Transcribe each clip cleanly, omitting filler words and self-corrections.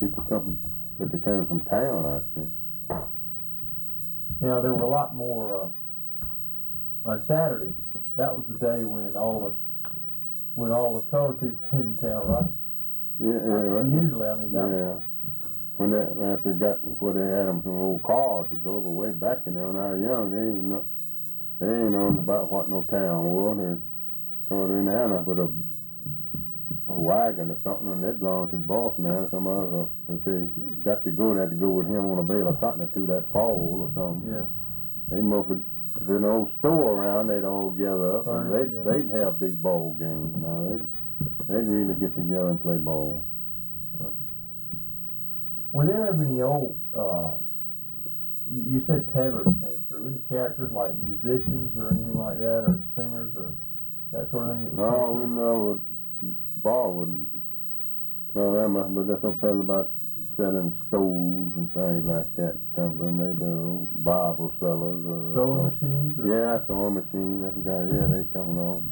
people come, but they came from town out here. Now, there were a lot more, on Saturday, that was the day when all the colored people came to town, right? Yeah. Usually, I mean, that yeah. When after they got where they had them some old cars to go the way back in there when I was young, they ain't known about what no town was. They come in there and put a wagon or something, and they belonged to the boss man or some other. If they got to go, they had to go with him on a bale of cotton or two that fall or something. Yeah. They mostly, if there's an old store around, they'd all gather up, and they'd have big ball games. Now they'd really get together and play ball. Were there ever any old, you said peddlers came through, any characters like musicians or anything like that, or singers or that sort of thing? No, we know Ball wouldn't know that much, but there's some fellas about selling stoves and things like that. Come from maybe Bible sellers or sewing machines? Or? Yeah, sewing machines. That's the guy. Yeah, they coming on.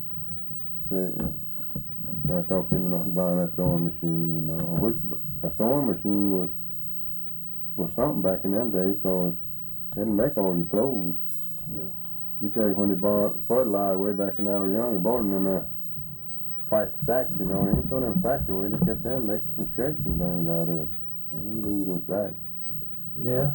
I talked to him about buying that sewing machine, you know. Which a sewing machine was something back in them days, because they didn't make all your clothes. Yeah. You take when they bought fertilizer way back when I was young, they bought them in them white sacks, you know. They didn't throw them sacks away. They kept them making some shirts and things out of them. They didn't lose them sacks. Yeah.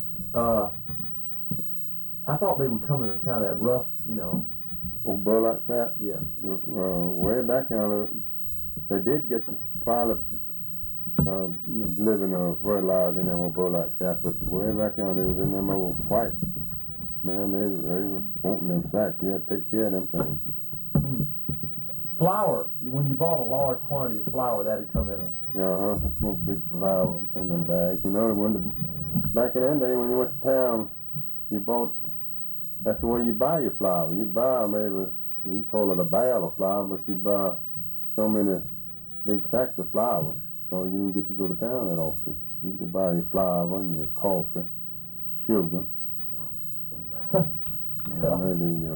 I thought they would come in kind of that rough, you know. Old burlap sack? Yeah. Way back on they did get finally living fertilizer in them old burlap sacks, but way back on they was in them old white. Man, they were wanting them sacks. You had to take care of them things. Flour. When you bought a large quantity of flour, that had come in a... Yeah, a small big flour in them bags. You know, back in that day when you went to town, you bought, that's the way you buy your flour. You buy maybe, you call it a barrel of flour, but you buy so many big sacks of flour, so you didn't get to go to town that often. You could buy your flour and your coffee, sugar, maybe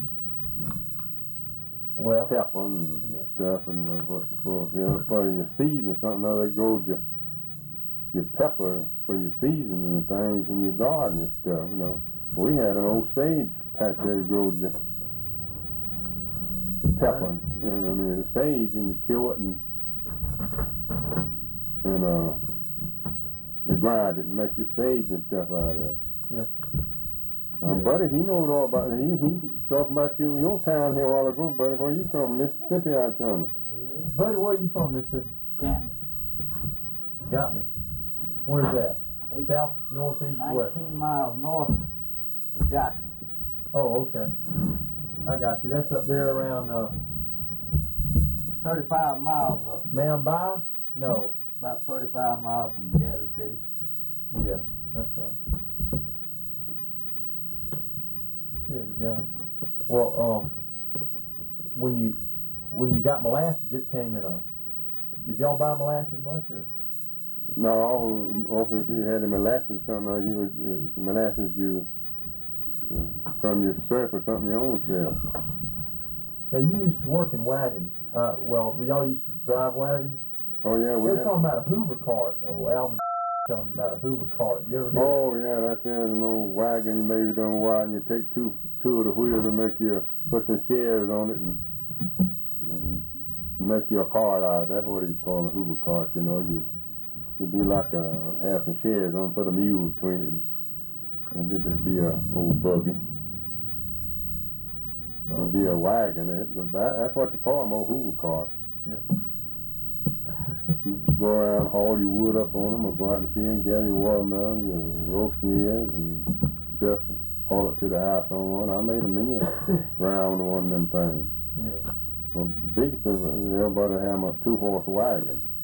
pepper and stuff, and for your seasoning or something. Now they grow your pepper for your seasoning and things in your garden and stuff. You know, we had an old sage patch that growed your pepper, and I mean the sage, and you kill it and you grind it and make your sage and stuff out of it. Yeah. Buddy, he knows all about it. He talking about your town here a while ago, buddy. Where you from? Mississippi, I tell you. Yeah. Buddy, where are you from, Mississippi? Canton. Got me. Where's that? South, north, east, 19 west? miles north of Jackson. Oh, okay. I got you. That's up there around, 35 miles Mound Bay? No. about 35 miles from Gadsden City. Yeah, that's right. Good God. Well, when you got molasses, it came in a. Did y'all buy molasses much, or? No, also if you had the molasses or something, the molasses from your surf or something your own self. Now you used to work in wagons. Well, y'all used to drive wagons. Oh yeah, They're talking about a Hoover cart. Oh, Alvin telling me about a Hoover cart. You ever hear? Oh yeah, that's an old wagon. You maybe don't wide, and you take two of the wheels and put some chairs on it and make your cart out. That's what he's calling a Hoover cart. You know, it'd be like have some chairs on, put a mule between it, and it'd be a old buggy. It'd be a wagon. That's what they call them, old Hoover carts. Yes. You go around, haul your wood up on them, or go out in the field and gather your watermelons, your roasting ears and stuff, and haul it to the house on one. I made a million round one of them things. Yeah. The biggest of everybody have a 2-horse wagon.